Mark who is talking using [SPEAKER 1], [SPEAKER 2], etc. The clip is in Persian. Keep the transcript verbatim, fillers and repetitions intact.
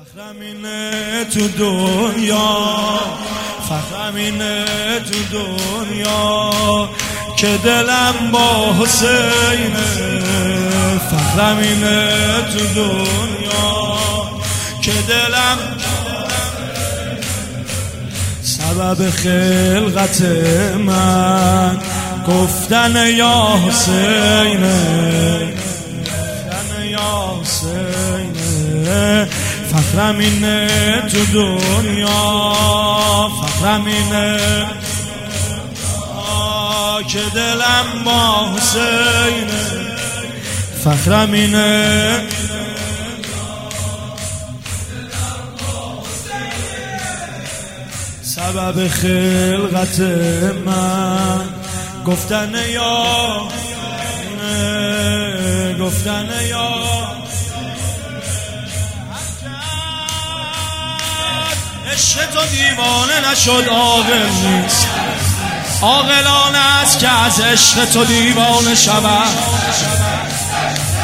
[SPEAKER 1] فخرم اینه تو دنیا، فخرم اینه تو دنیا که دلم با حسینه. فخرم اینه تو دنیا که دلم سبب خلقت من گفتن یا حسینه، گفتن یا حسینه. فخرم اینه تو دنیا، فخرم اینه که دلم با حسینه. فخرم اینه سبب خلقت من گفتن یا گفتن یا عشق تو دیوانه نشد عاقل نیست، عاقلانه است که از عشق تو دیوانه شود.